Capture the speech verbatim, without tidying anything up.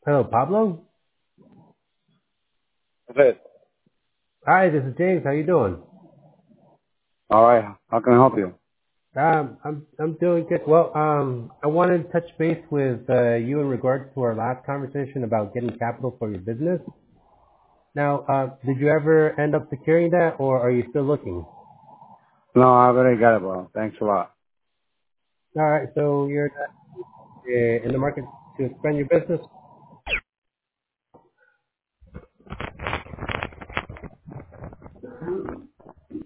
Hello, Pablo. Good. Hi, this is James. How you doing? All right. How can I help you? Um, I'm I'm doing good. Well, um, I wanted to touch base with uh, you in regards to our last conversation about getting capital for your business. Now, uh, did you ever end up securing that, or are you still looking? No, I already got it, bro. Thanks a lot. All right, so you're uh, in the market to expand your business.